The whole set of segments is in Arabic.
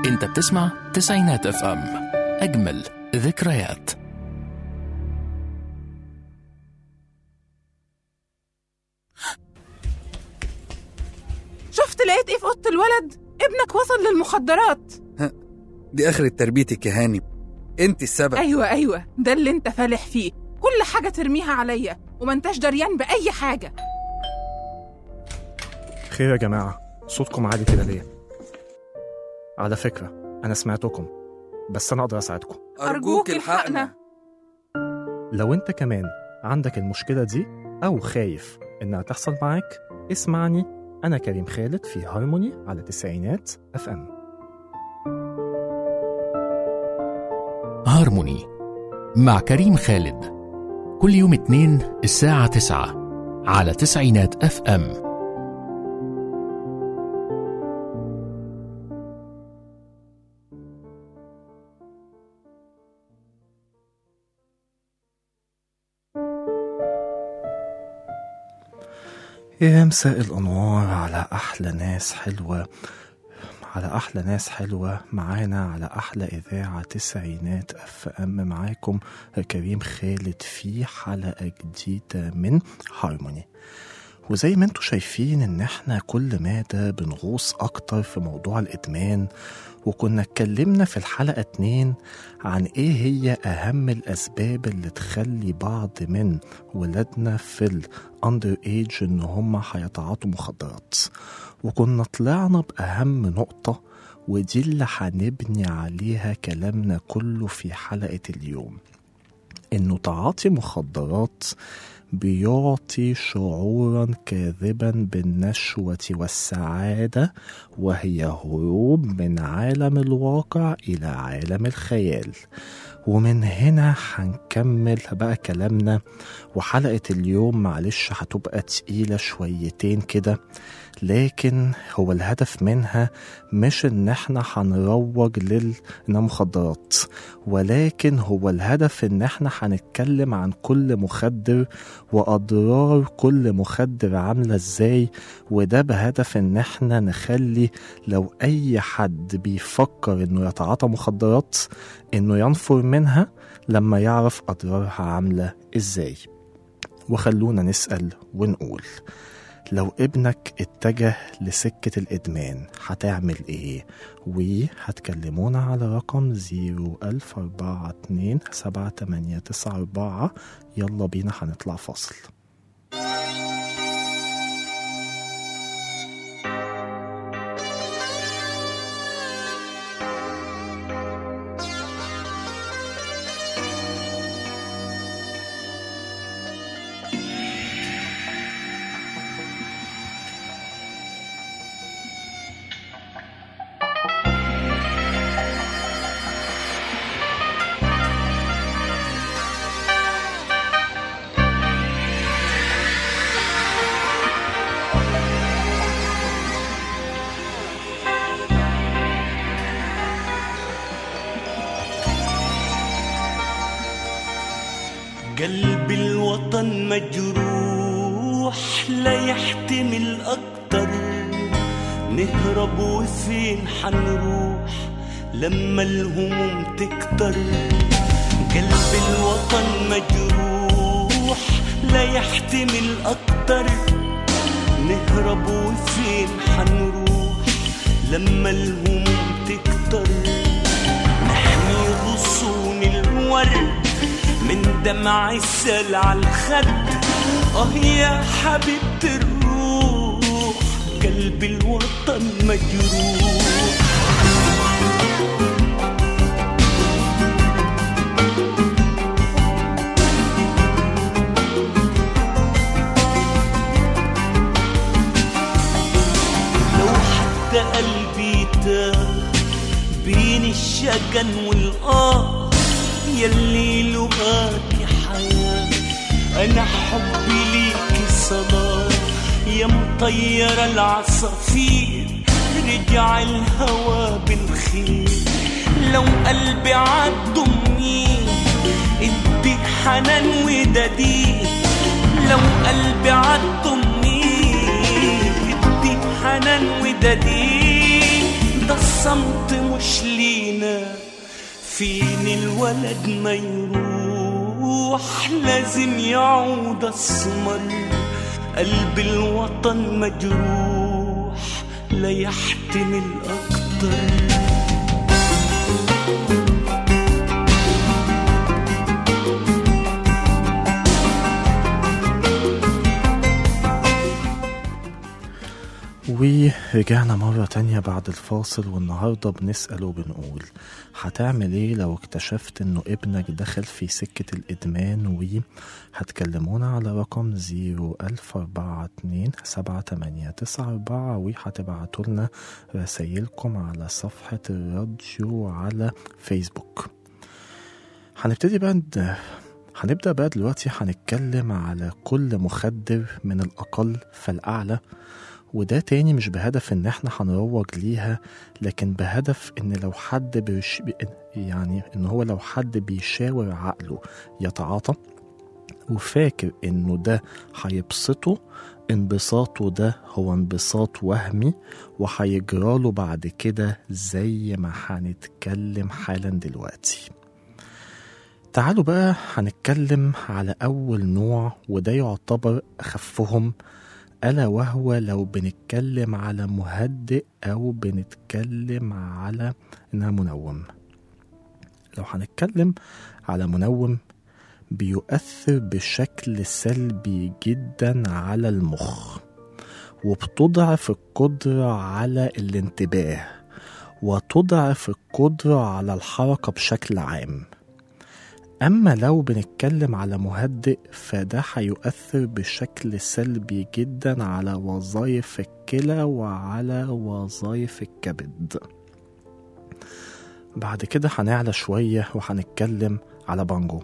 انت بتسمع تسعينات اف ام، اجمل ذكريات. شفت لقيت ايه في اوضه الولد؟ ابنك وصل للمخدرات. دي اخر تربيتك يا هاني، انت السبب. ايوه ده اللي انت فالح فيه، كل حاجه ترميها عليا وما انتش دريان باي حاجه. خير يا جماعه، صوتكم عالي كده ليه؟ على فكره انا سمعتكم، بس انا اقدر اساعدكم. ارجوك الحقنا. لو انت كمان عندك المشكله دي او خايف انها تحصل معاك، اسمعني، انا كريم خالد في هارموني على تسعينات اف ام. هارموني مع كريم خالد، كل يوم اثنين الساعة 9 على تسعينات اف ام. يا مساء الأنوار على أحلى ناس حلوة، معانا على أحلى إذاعة تسعينات اف ام. معاكم كريم خالد في حلقة جديدة من هارموني. وزي ما انتوا شايفين ان احنا كل مادة بنغوص اكتر في موضوع الادمان، وكنا اتكلمنا في الحلقة 2 عن ايه هي اهم الاسباب اللي تخلي بعض من ولادنا في الاندر ايج ان هم هيتعاطوا مخدرات، وكنا طلعنا باهم نقطة، ودي اللي هنبني عليها كلامنا كله في حلقة اليوم، انه تعاطي مخدرات بيعطي شعورا كاذبا بالنشوة والسعادة، وهي هروب من عالم الواقع إلى عالم الخيال. ومن هنا هنكمل بقى كلامنا، وحلقة اليوم معلش هتبقى تقيلة شويتين كده، لكن هو الهدف منها مش ان احنا هنروج للمخدرات، ولكن هو الهدف ان احنا هنتكلم عن كل مخدر واضرار كل مخدر عاملة ازاي، وده بهدف ان احنا نخلي لو اي حد بيفكر انه يتعاطى مخدرات انه ينفر منها لما يعرف اضرارها عاملة ازاي. وخلونا نسأل ونقول، لو ابنك اتجه لسكة الإدمان هتعمل ايه؟ وهتكلمونا على رقم 010427894. يلا بينا هنطلع فاصل. قلب الوطن مجروح لا يحتمل أكتر، نهرب وفين حنروح لما الهموم تكتر. قلب الوطن مجروح لا يحتمل أكتر، نهرب وفين حنروح لما الهموم تكتر. نحمي غصون الورد من دمع السل على الخد، يا حبيبة الروح قلب الوطن مجروح. لو حتى قلبي تاه بين الشجن يلي لقاكي حياة، أنا حبي ليكي صلاة، يا مطيرة العصافير رجع الهوى بالخير. لو قلبي عالضمني ادي حنان وددي، لو قلبي عالضمني ادي حنان وددي، ده الصمت مش لينا. فين الولد ما يروح لازم يعود أسمر، قلب الوطن مجروح لا يحتمل أكتر. ورجعنا مرة تانية بعد الفاصل، والنهاردة بنسأل وبنقول هتعمل ايه لو اكتشفت انه ابنك دخل في سكة الادمان؟ وهتكلمونا على رقم 014278994، وهتبعتوا لنا رسايلكم على صفحة الراديو على فيسبوك. هنبدأ بقى دلوقتي. هنتكلم على كل مخدر من الأقل فالأعلى، وده تاني مش بهدف ان احنا هنروج ليها، لكن بهدف ان لو حد لو حد بيشاور عقله يتعاطى وفاكر انه ده هيبسطه، انبساطه ده هو انبساط وهمي وهيجراله بعد كده زي ما هنتكلم حالا دلوقتي. تعالوا بقى هنتكلم على اول نوع، وده يعتبر اخفهم، ألا وهو لو بنتكلم على مهدئ أو بنتكلم على إنها منوم. لو هنتكلم على منوم بيؤثر بشكل سلبي جدا على المخ، وبتضعف القدرة على الانتباه، وتضعف القدرة على الحركة بشكل عام. أما لو بنتكلم على مهدئ فده هيؤثر بشكل سلبي جدا على وظائف الكلى وعلى وظائف الكبد. بعد كده هنعلى شوية وهنتكلم على بانجو.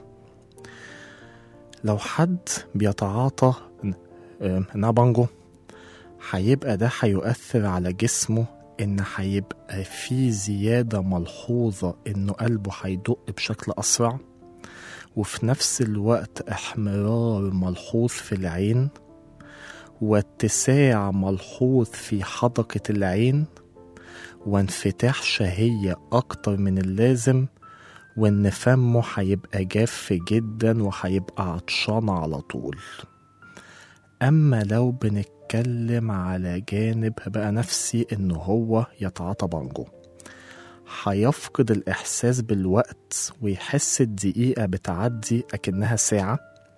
لو حد بيتعاطى بانجو هيبقى ده هيؤثر على جسمه، إن هيبقى في زيادة ملحوظة إنه قلبه هيدق بشكل أسرع، وفي نفس الوقت احمرار ملحوظ في العين، واتساع ملحوظ في حدقة العين، وانفتاح شهية أكتر من اللازم، وإن فمه هيبقى جاف جدا وهيبقى عطشان على طول. أما لو بنتكلم على جانب بقى نفسي، إنه هو يتعاطى بانجو، هيفقد الإحساس بالوقت ويحس الدقيقة بتعدي أكنها ساعة،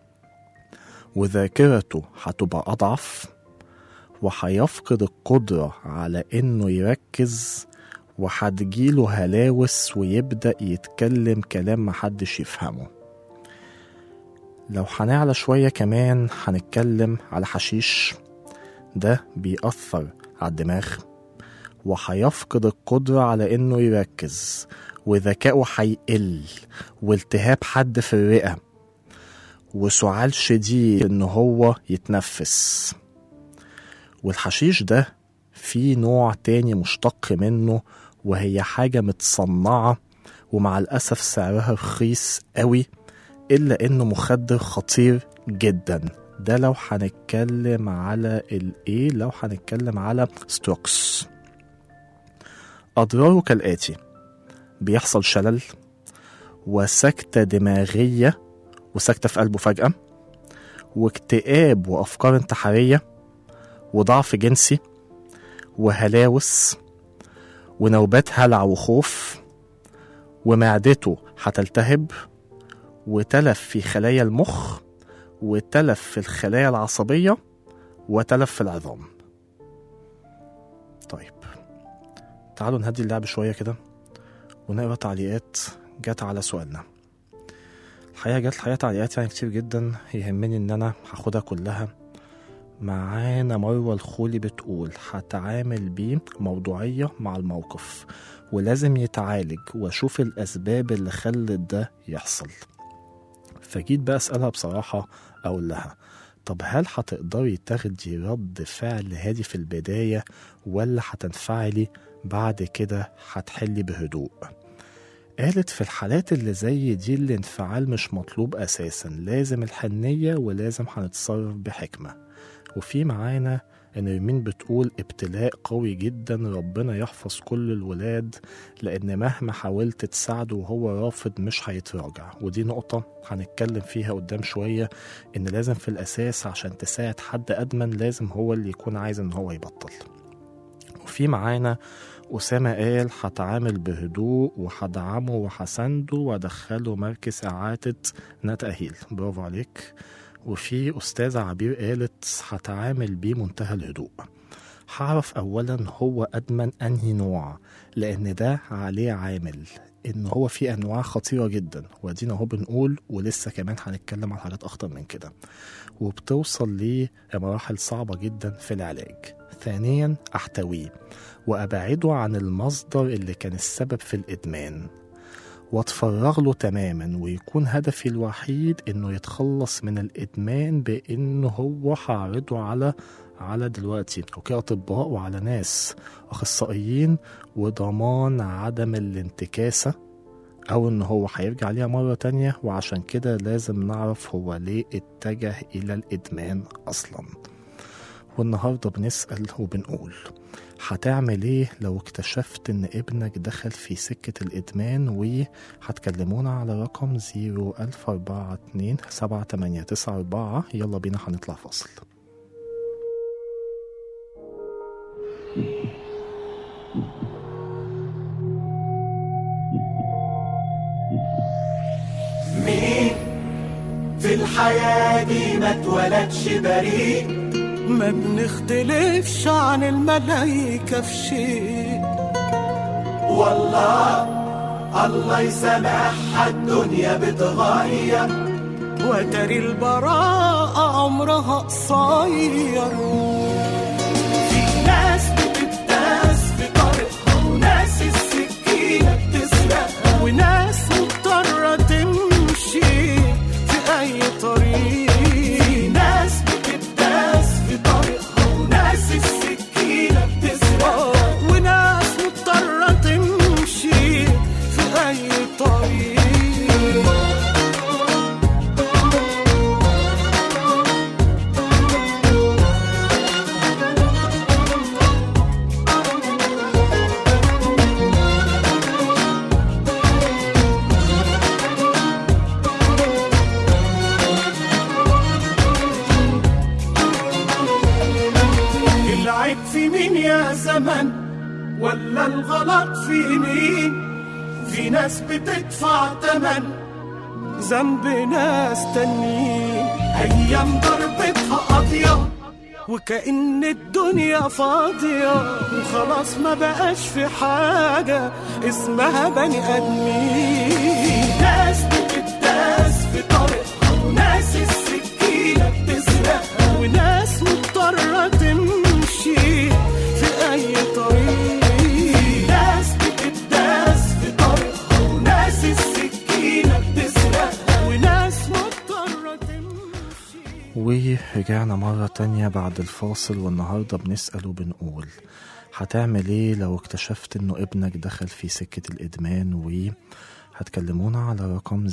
وذاكرته هتبقى أضعف، وهيفقد القدرة على إنه يركز، وهتجيله هلاوس ويبدأ يتكلم كلام محدش يفهمه. لو هنعلى شوية كمان هنتكلم على حشيش. ده بيأثر على الدماغ، وهيفقد القدرة على إنه يركز، وذكائه هيقل، والتهاب حد في الرئة، وسعال شديد إنه هو يتنفس. والحشيش ده في نوع تاني مشتق منه، وهي حاجة متصنعة ومع الأسف سعرها رخيص قوي، إلا إنه مخدر خطير جدا. ده لو هنتكلم على لو هنتكلم على ستروكس. أضراره كالآتي: بيحصل شلل، وسكتة دماغية، وسكتة في قلبه فجأة، واكتئاب وأفكار انتحارية، وضعف جنسي، وهلاوس، ونوبات هلع وخوف، ومعدته هتلتهب، وتلف في خلايا المخ، وتلف في الخلايا العصبية، وتلف في العظام. طيب تعالوا نهدي اللعب شوية كده ونقرأ تعليقات جات على سؤالنا. الحقيقة جات تعليقات يعني كتير جدا، يهمني ان انا هاخدها كلها. معانا مروة الخولي بتقول هتعامل بيه موضوعية مع الموقف، ولازم يتعالج، واشوف الاسباب اللي خلت ده يحصل. فجيت بقى اسألها بصراحة، اقول لها طب هل هتقدري تاخدي رد فعل هادي في البداية، ولا هتنفعلي بعد كده هتحلي بهدوء؟ قالت في الحالات اللي زي دي الانفعال مش مطلوب أساسا، لازم الحنية، ولازم هنتصرف بحكمة. وفي معانا نرمين بتقول ابتلاء قوي جدا، ربنا يحفظ كل الولاد، لأن مهما حاولت تساعده وهو رافض مش هيتراجع. ودي نقطة هنتكلم فيها قدام شوية، إن لازم في الأساس عشان تساعد حد أدمن لازم هو اللي يكون عايز إن هو يبطل. وفي معانا أسامة قال هتعامل بهدوء وهدعمه وهسنده وأدخله مركز إعادة تأهيل. برافو عليك. وفي أستاذة عبير قالت هتعامل بيه منتهى الهدوء، هعرف أولا هو أدمن أنهي نوع، لأن ده عليه عامل إن هو في أنواع خطيرة جدا، ودينا هو بنقول ولسه كمان هنتكلم عن حاجات أخطر من كده، وبتوصل لمراحل صعبة جدا في العلاج. ثانيا أحتويه وأبعده عن المصدر اللي كان السبب في الإدمان، واتفرغ له تماما، ويكون هدفي الوحيد إنه يتخلص من الإدمان، بإنه هو هعرضه على دلوقتي أطباء وعلى ناس أخصائيين، وضمان عدم الانتكاسة أو إنه هو هيرجع ليها مرة تانية. وعشان كده لازم نعرف هو ليه اتجه إلى الإدمان أصلا. والنهاردة بنسأل وبنقول هتعمل ايه لو اكتشفت ان ابنك دخل في سكة الإدمان؟ وهتكلمونا على رقم 014278994. يلا بينا هنطلع فاصل. مين في الحياة دي ما اتولدش بريء؟ ما بنختلفش عن الملايكة في شيء، والله الله يسامحها الدنيا بتغير، وتري البراءة عمرها قصير. في ناس بتداس في طريقها، وناس السكينة بتسرقها، وناس مضطرة تمشي في أي طريق. في ناس بتداس في طريقها، وناس السكينة بتسرقها، وناس مضطرة تمشي في أي طريق. العيب في مين يا زمن، ولا الغلط في مين؟ في ناس بتدفع تمن ذنب ناس تانيين، أيام ضربتها قاضية وكأن الدنيا فاضية، وخلاص ما بقاش في حاجة اسمها بني آدمين. ناس بتداس في طريقها، وناس السكينة بتسرقها، وناس مضطرة تمشي في أي طريق. ناس بتداس في طريقها، وناس السكينة بتسرقها، وناس مضطرة تمشي. ورجعنا مرة تانية بعد الفاصل، والنهاردة بنسأل وبنقول هتعمل ايه لو اكتشفت انه ابنك دخل في سكة الإدمان؟ هتكلمونا على رقم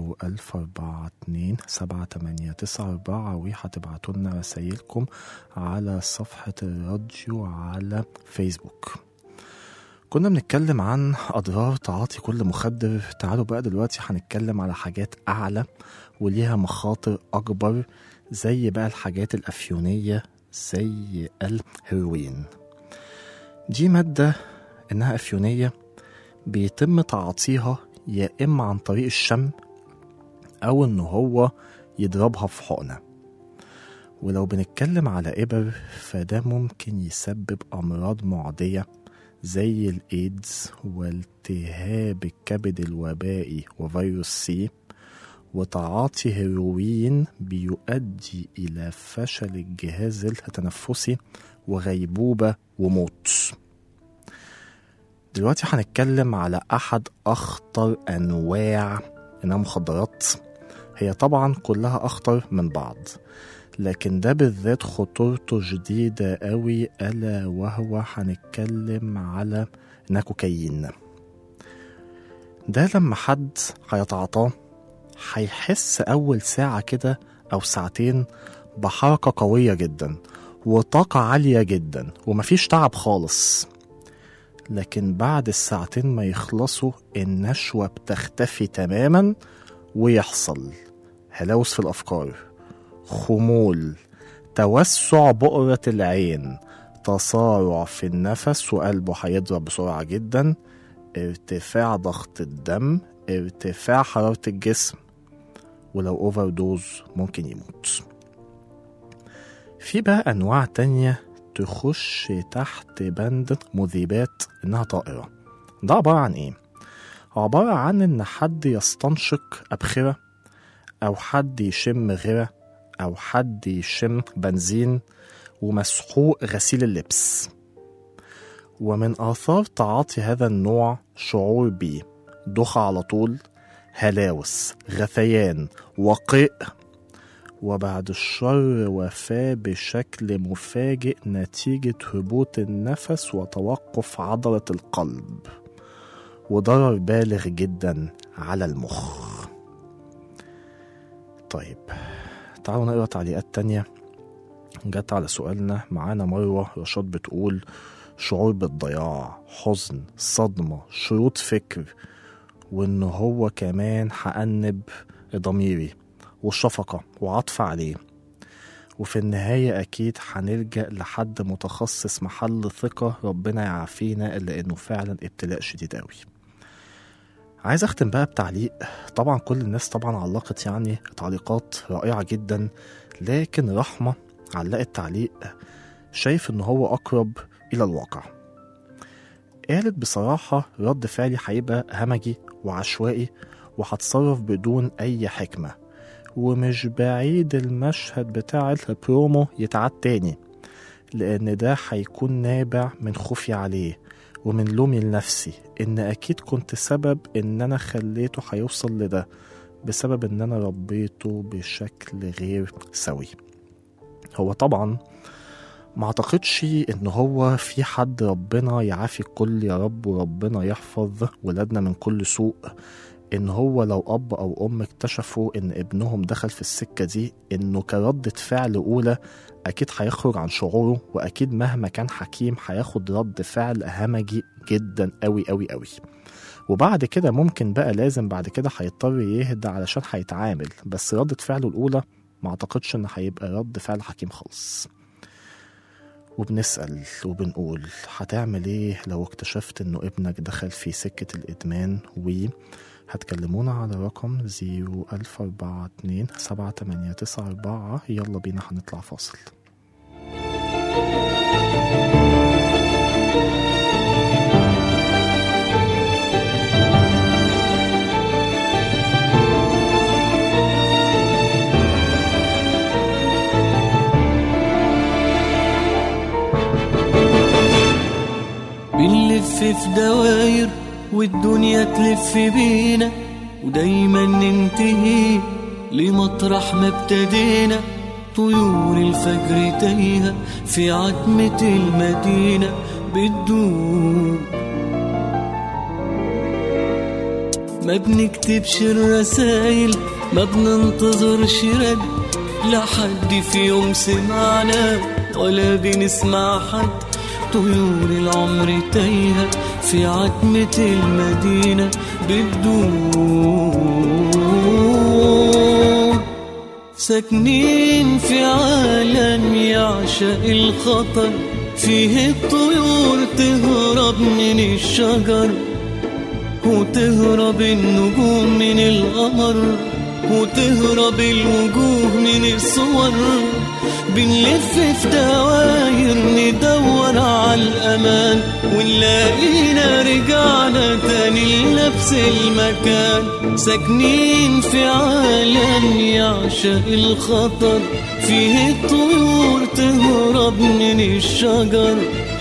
014278994، وهتبعتوا لنا رسايلكم على صفحة الراديو على فيسبوك. كنا بنتكلم عن أضرار تعاطي كل مخدر. تعالوا بقى دلوقتي هنتكلم على حاجات أعلى وليها مخاطر أكبر، زي بقى الحاجات الأفيونية زي الهيروين. دي مادة إنها أفيونية بيتم تعاطيها يا إما عن طريق الشم أو إنه هو يضربها في حقنة. ولو بنتكلم على إبر فده ممكن يسبب أمراض معدية زي الإيدز والتهاب الكبد الوبائي وفيروس سي. وتعاطي هيروين بيؤدي إلى فشل الجهاز التنفسي وغيبوبة وموت. دلوقتي هنتكلم على أحد أخطر أنواع المخدرات. هي طبعا كلها أخطر من بعض، لكن ده بالذات خطورته جديدة قوي، ألا وهو هنتكلم على الكوكايين. ده لما حد هيتعاطاه هيحس أول ساعة كده أو ساعتين بحركة قوية جدا، وطاقة عالية جدا ومفيش تعب خالص. لكن بعد الساعتين ما يخلصوا النشوة بتختفي تماما، ويحصل هلاوس في الأفكار، خمول، توسع بؤرة العين، تسارع في النفس وقلبه هيضرب بسرعة جدا، ارتفاع ضغط الدم، ارتفاع حرارة الجسم، ولو اوفر دوز ممكن يموت. في بقى أنواع تانية تخش تحت بند مذيبات إنها طائرة. ده عبارة عن إيه؟ عبارة عن إن حد يستنشق أبخرة، أو حد يشم غيرة، أو حد يشم بنزين ومسحوق غسيل اللبس. ومن آثار تعاطي هذا النوع شعور بيه دوخة على طول، هلاوس، غثيان، وقيء، وبعد الشر وفاة بشكل مفاجئ نتيجة هبوط النفس وتوقف عضلة القلب، وضرر بالغ جدا على المخ. طيب تعالوا نقرأ تعليقات تانية جت على سؤالنا. معانا مروة رشاد بتقول: شعور بالضياع، حزن، صدمة، شروط فكر، وإنه هو كمان هأنب ضميري، وشفقة وعطف عليه، وفي النهاية أكيد هنلجأ لحد متخصص محل ثقة، ربنا يعافينا، لأنه فعلا ابتلاء شديد قوي. عايز أختم بقى بتعليق. طبعا كل الناس طبعا علقت يعني تعليقات رائعة جدا، لكن رحمة علقت تعليق شايف إنه هو أقرب إلى الواقع. قالت: بصراحة رد فعلي هيبقى همجي وعشوائي، وهتصرف بدون أي حكمة، ومش بعيد المشهد بتاع البرومو يتعاد تاني، لأن ده هيكون نابع من خوفي عليه ومن لومي لنفسي، إن أكيد كنت سبب إن أنا خليته هيوصل لده، بسبب إن أنا ربيته بشكل غير سوي. هو طبعا ما اعتقدش إن هو في حد، ربنا يعافي الكل يا رب، وربنا يحفظ ولادنا من كل سوء، إن هو لو أب أو أم اكتشفوا إن ابنهم دخل في السكة دي، إنه كردة فعل أولى أكيد هيخرج عن شعوره، وأكيد مهما كان حكيم هياخد رد فعل همجي جدا أوي أوي أوي، وبعد كده ممكن بقى لازم بعد كده هيضطر يهدى علشان هيتعامل، بس ردة فعله الأولى ما اعتقدش إن هيبقى رد فعل حكيم خالص. وبنسأل وبنقول: هتعمل ايه لو اكتشفت انه ابنك دخل في سكة الإدمان؟ هتكلمونا على رقم 010427894. يلا بينا هنطلع فاصل. بنلف في دواير والدنيا تلف بينا، ودايما ننتهي لمطرح ما ابتدينا. طيور الفجر تايهة في عتمة المدينة بتدوب، ما بنكتبش الرسايل، ما بننتظرش رد لحد في يوم سمعنا، ولا بنسمع حد. طيور العمر تايهة في عتمة المدينة بتدور، ساكنين في عالم يعشق الخطر، فيه الطيور تهرب من الشجر، وتهرب النجوم من القمر، وتهرب الوجوه من الصور. بنلف في دواير ندور على الأمان، ونلاقينا رجعنا تاني لنفس المكان، ساكنين في عالم يعشق الخطر، فيه الطيور تهرب من الشجر،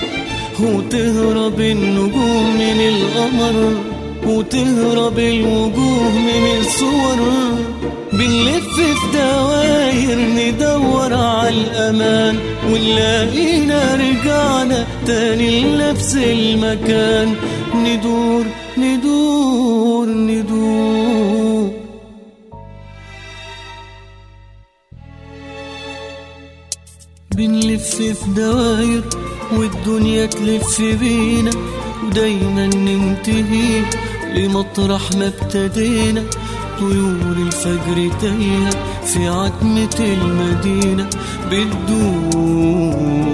وتهرب النجوم من القمر، وتهرب الوجوه من الصور. بنلف في دواير ندور على الأمان، ونلاقينا رجعنا تاني لنفس المكان، ندور ندور ندور. بنلف نلف في دواير والدنيا تلف بينا، ودايما ننتهي لمطرح ما ابتدينا. طيور الفجر تايهة في عتمة المدينة بتدور.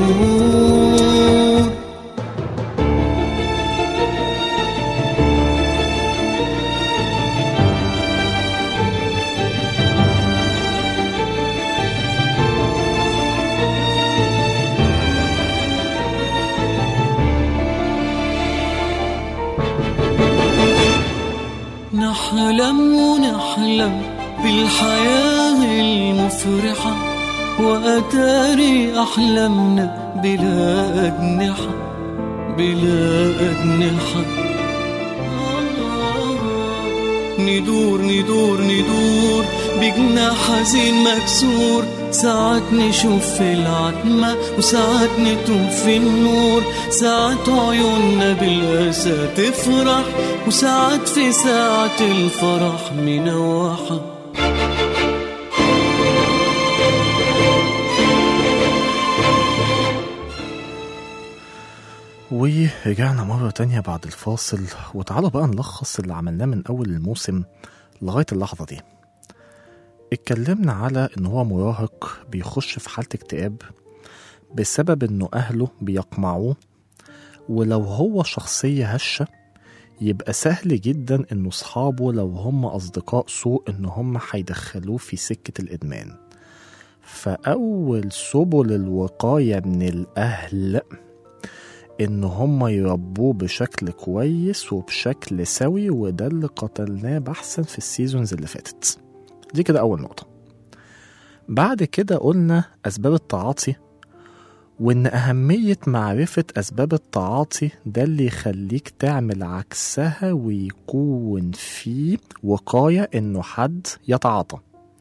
نحلم بالحياة المفرحة، وأتاري أحلامنا بلا أجنحة. ندور بجناح حزين مكسور، ساعات نشوف في العتمة وساعات نتوه في النور. ساعات عيوننا بالأسى تفرح، وساعات في ساعة الفرح منوحة. ورجعنا مرة تانية بعد الفاصل، وتعالوا بقى نلخص اللي عملناه من أول الموسم لغاية اللحظة دي. اتكلمنا على إن هو مراهق بيخش في حالة اكتئاب بسبب إنه أهله بيقمعوه، ولو هو شخصية هشة يبقى سهل جدا إنه صحابه لو هم أصدقاء سوء إن هم هيدخلوه في سكة الإدمان. فأول سبل الوقاية من الأهل إن هم يربوه بشكل كويس وبشكل سوي، وده اللي قتلناه بحثا في السيزونز اللي فاتت. دي كده أول نقطة. بعد كده قلنا أسباب التعاطي، وإن أهمية معرفة أسباب التعاطي ده اللي يخليك تعمل عكسها ويكون فيه وقاية إنه حد يتعاطى.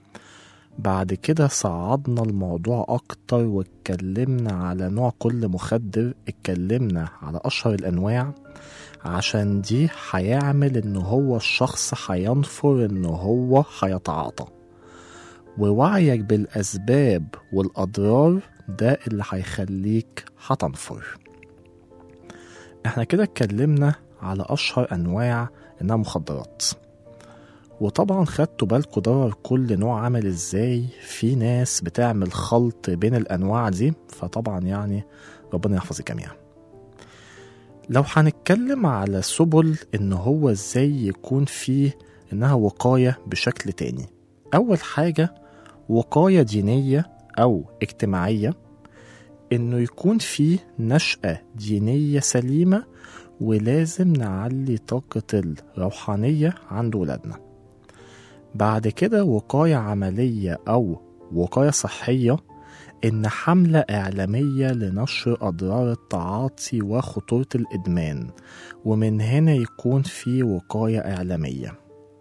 بعد كده صعدنا الموضوع أكتر واتكلمنا على نوع كل مخدر، اتكلمنا على أشهر الأنواع، عشان دي هيعمل إنه هو الشخص هينفر إنه هو هيتعاطى. ووعيك بالأسباب والأضرار ده اللي هيخليك هتنفر. احنا كده اتكلمنا على أشهر أنواع إنها مخدرات، وطبعا خدتوا بالكوا ضرر كل نوع عمل ازاي. في ناس بتعمل خلط بين الأنواع دي، فطبعا يعني ربنا يحفظ الجميع. لو هنتكلم على سبل إن هو ازاي يكون فيه إنها وقاية بشكل تاني، أول حاجة وقاية دينية أو اجتماعية، إنه يكون فيه نشأة دينية سليمة، ولازم نعلي طاقة الروحانية عند ولادنا. بعد كده وقاية عملية أو وقاية صحية، إن حملة إعلامية لنشر أضرار التعاطي وخطورة الإدمان، ومن هنا يكون في وقاية إعلامية.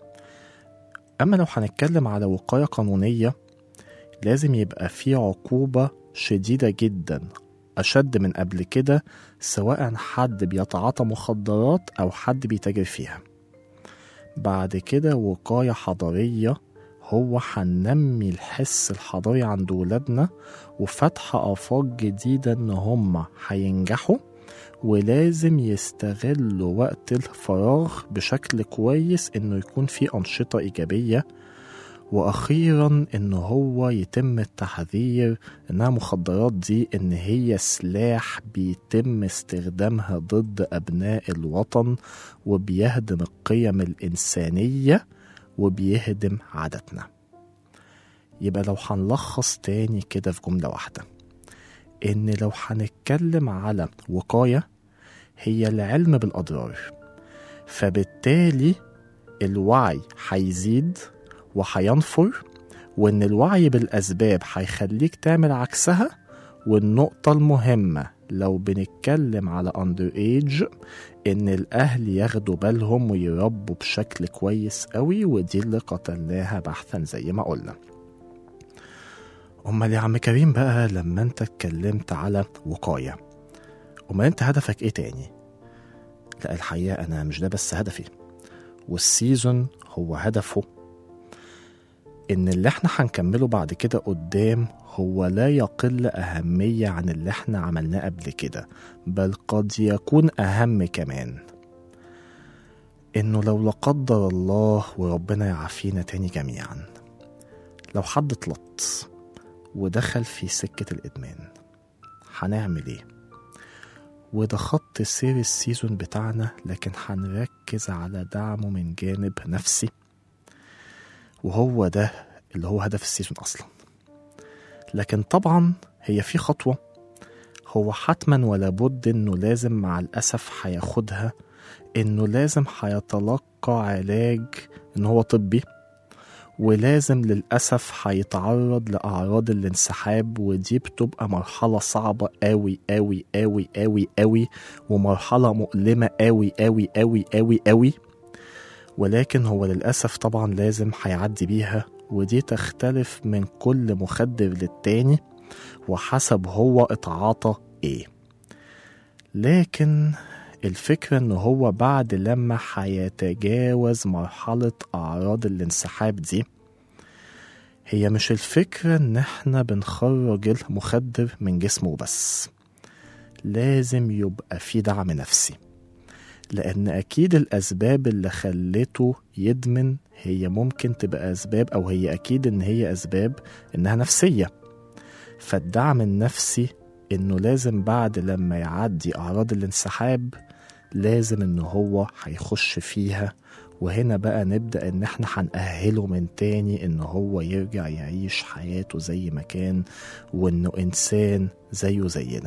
أما لو هنتكلم على وقاية قانونية، لازم يبقى في عقوبة شديدة جدا أشد من قبل كده، سواء حد بيتعاطى مخدرات أو حد بيتاجر فيها. بعد كده وقاية حضارية، هو هننمي الحس الحضاري عند ولادنا وفتح آفاق جديدة إن هم هينجحوا، ولازم يستغلوا وقت الفراغ بشكل كويس، إنه يكون في أنشطة إيجابية. وأخيرا إن هو يتم التحذير إنها مخدرات دي إن هي سلاح بيتم استخدامها ضد أبناء الوطن، وبيهدم القيم الإنسانية وبيهدم عاداتنا. يبقى لو هنلخص تاني كده في جملة واحدة، إن لو هنتكلم على وقاية هي العلم بالأضرار، فبالتالي الوعي هيزيد وهينفر، وإن الوعي بالأسباب هيخليك تعمل عكسها. والنقطة المهمة لو بنتكلم على under age، إن الأهل ياخدوا بالهم ويربوا بشكل كويس قوي، ودي اللي قتلناها بحثا زي ما قلنا. أمال يا عم كريم بقى لما أنت اتكلمت على وقاية، أمال أنت هدفك إيه تاني؟ لا الحقيقة أنا مش ده بس هدفي، والسيزون هو هدفه إن اللي احنا هنكمله بعد كده قدام هو لا يقل أهمية عن اللي احنا عملناه قبل كده، بل قد يكون أهم كمان. إنه لو لا قدر الله وربنا يعافينا تاني جميعا، لو حد اتلط ودخل في سكة الإدمان هنعمل ايه؟ وده خط سير السيزون بتاعنا، لكن هنركز على دعمه من جانب نفسي، وهو ده اللي هو هدف السيزون أصلا. لكن طبعا هي في خطوة هو حتما ولا بد إنه لازم مع الأسف هياخدها، إنه لازم هيتلقى علاج إنه هو طبي، ولازم للأسف هيتعرض لأعراض الانسحاب، ودي بتبقى مرحلة صعبة قوي قوي قوي قوي قوي، ومرحلة مؤلمة قوي قوي قوي قوي قوي، ولكن هو للأسف طبعا لازم هيعدي بيها. ودي تختلف من كل مخدر للتاني وحسب هو اتعاطى ايه. لكن الفكرة ان هو بعد لما هيتجاوز مرحلة اعراض الانسحاب دي، هي مش الفكرة ان احنا بنخرج المخدر من جسمه بس، لازم يبقى في دعم نفسي، لان اكيد الاسباب اللي خلته يدمن هي ممكن تبقى اسباب، او هي اكيد ان هي اسباب انها نفسية. فالدعم النفسي انه لازم بعد لما يعدي اعراض الانسحاب لازم انه هو هيخش فيها، وهنا بقى نبدأ ان احنا هنأهله من تاني انه هو يرجع يعيش حياته زي ما كان، وانه انسان زيه زينا.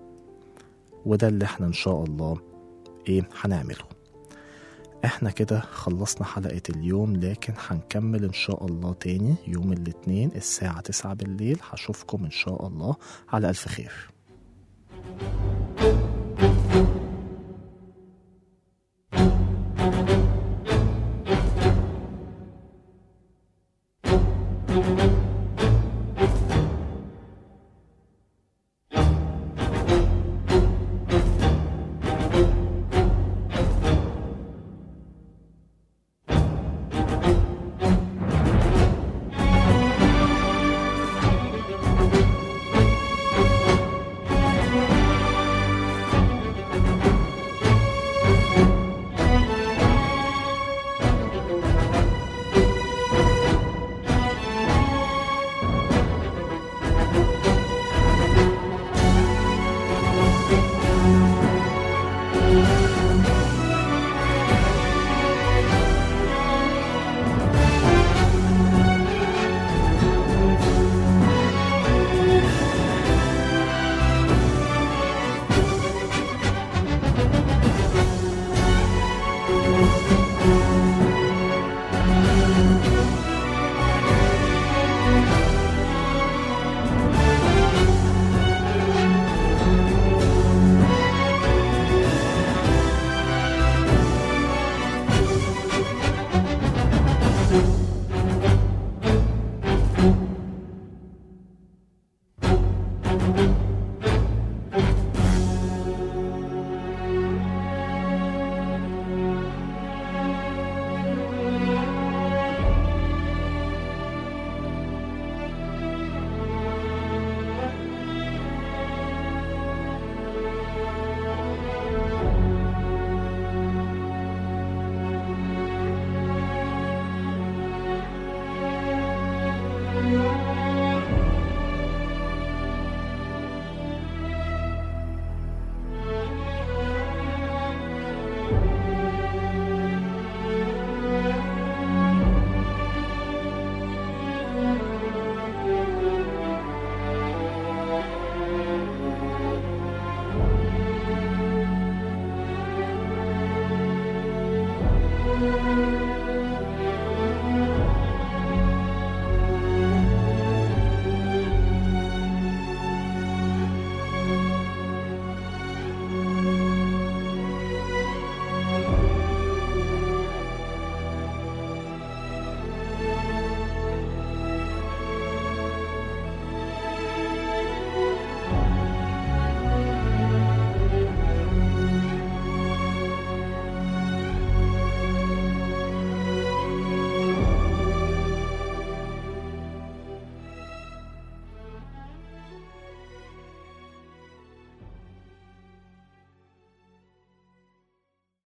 وده اللي احنا ان شاء الله هنعمله. احنا كده خلصنا حلقة اليوم، لكن هنكمل ان شاء الله تاني يوم الاثنين الساعة 9 بالليل. هشوفكم ان شاء الله على ألف خير.